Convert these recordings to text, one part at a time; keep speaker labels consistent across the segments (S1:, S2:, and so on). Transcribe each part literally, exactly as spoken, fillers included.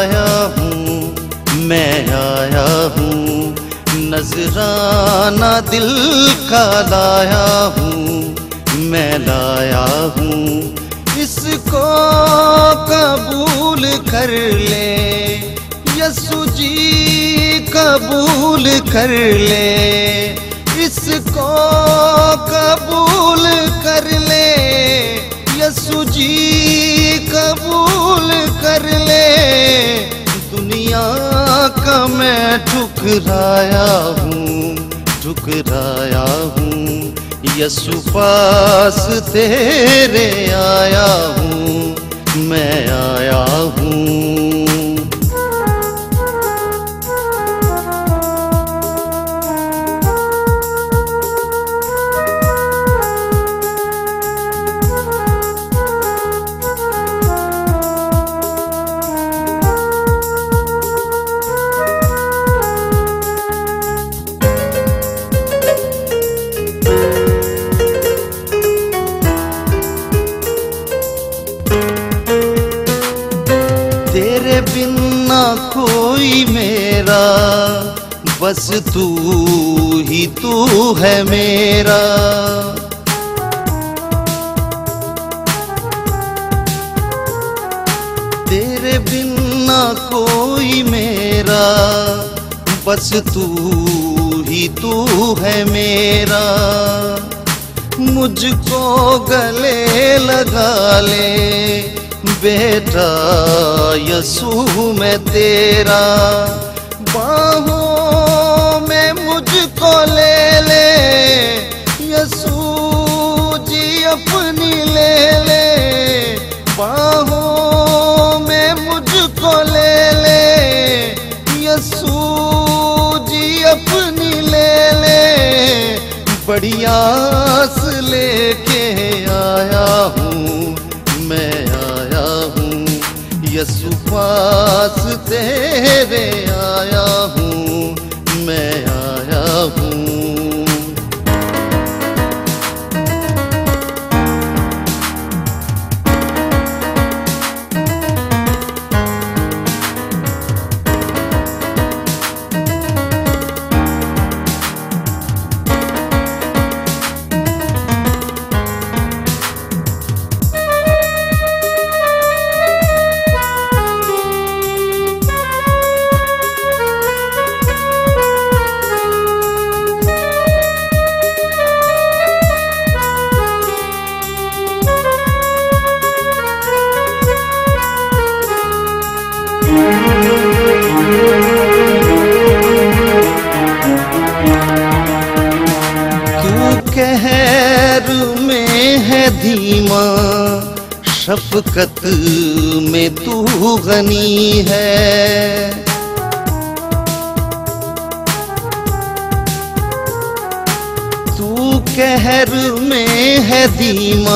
S1: आया हूँ, मैं आया हूँ, नजराना दिल का लाया हूँ, मैं लाया हूँ। इसको कबूल कर ले यसु जी, कबूल कर ले, इसको कबूल कर ले यसु जी, कबूल कर ले। दुनिया का मैं ठुकराया हूँ, ठुकराया हूँ, यसु पास तेरे आया हूँ, मैं आया हूँ। तेरे बिना कोई मेरा, बस तू ही तू है मेरा। तेरे बिना कोई मेरा, बस तू ही तू है मेरा। मुझको गले लगा ले बेटा यसू मैं तेरा, बाहों में मुझको ले ले यसू जी, अपनी ले ले, बाहों में मुझको ले ले यसू जी, अपनी ले ले। बड़ी आस लेके आया हूँ, मैं आया हूँ, यसु पास तेरे आया हूँ, मैं आया हूँ। कहर में है धीमा, शफकत में तू गनी है। तू कहर में है धीमा,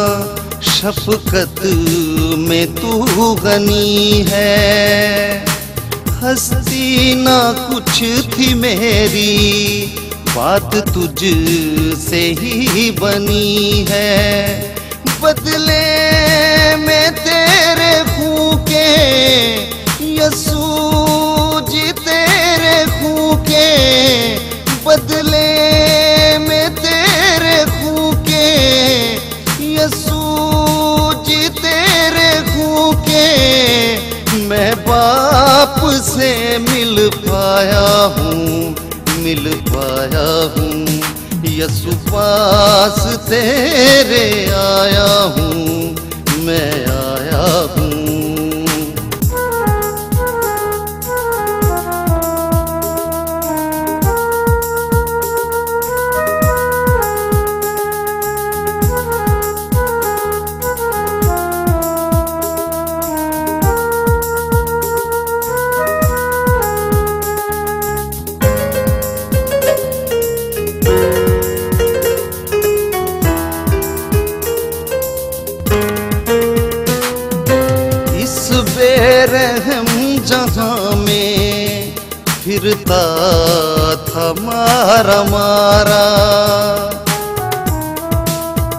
S1: शफकत में तू गनी है। हस्ती ना कुछ थी मेरी, बात तुझ से ही बनी है। बदले में तेरे फूके यसू जी, तेरे फूके, बदले में तेरे फूके यसू जी, तेरे फूके। मैं बाप से मिल पाया हूँ, मिल पाया हूँ, यसु पास तेरे आया हूँ, मैं आया हूँ। बेरहम जहां में फिरता था मारा मारा,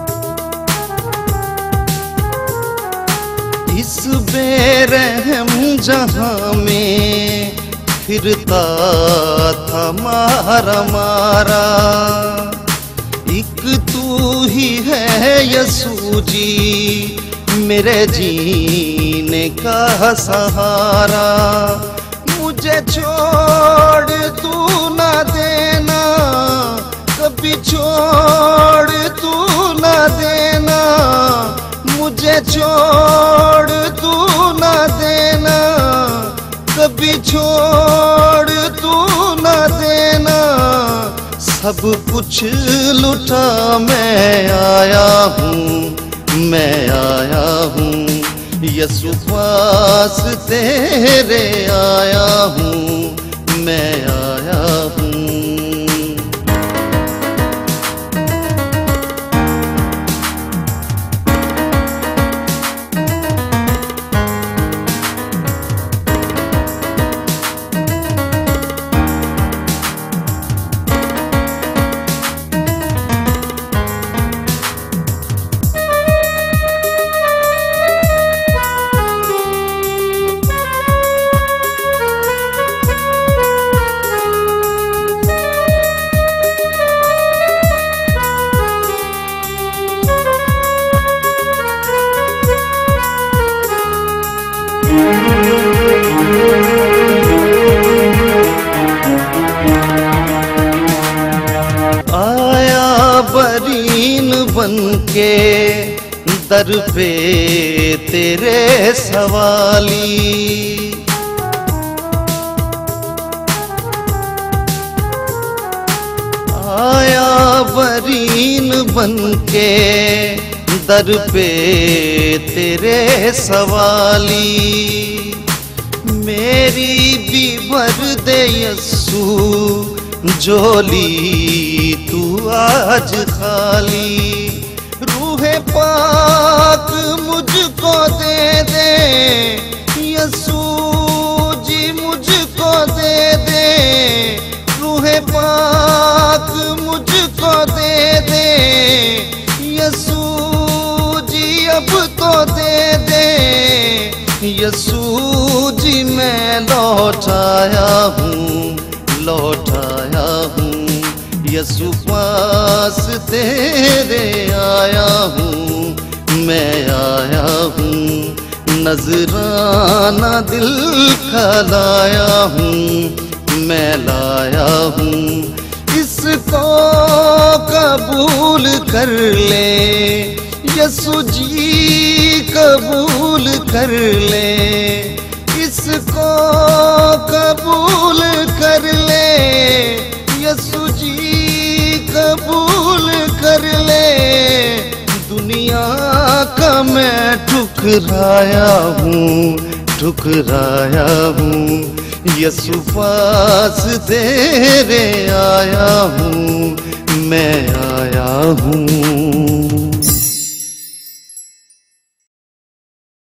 S1: इस बेरहम जहां में फिरता था मारा मारा। एक तू ही है यीशु जी मेरे जीने का सहारा। मुझे छोड़ तू ना देना, कभी छोड़ तू ना देना। मुझे छोड़ तू ना देना, कभी छोड़ तू ना देना। सब कुछ लुटा मैं आया हूँ, मैं आया हूँ यीशु पास तेरे आया हूँ, मैं आया हूँ। आया बरीन बन के दर पे तेरे सवाली। आया बरीन बन के दर पे तेरे सवाली। मेरी भी भर दे यीशु झोली तू आज खाली। रूहे पाक मुझको दे दे यीशु जी, मुझको दे दे। रूहे पाक मुझको दे दे यीशु जी, अब तो दे दे यीशु जी। मैं लौटाया हूँ, लौटाया हूँ यीशु पास तेरे आया हूँ, मैं आया हूँ। नजराना दिल का लाया हूँ, मैं लाया हूँ। इसको कबूल कर ले यीशु जी, कबूल कर ले। इसको कबूल कर ले यीशु जी, कबूल कर ले। दुनिया का मैं ठुकराया हूँ, ठुकराया हूँ यीशु पास तेरे आया हूँ, मैं आया हूँ।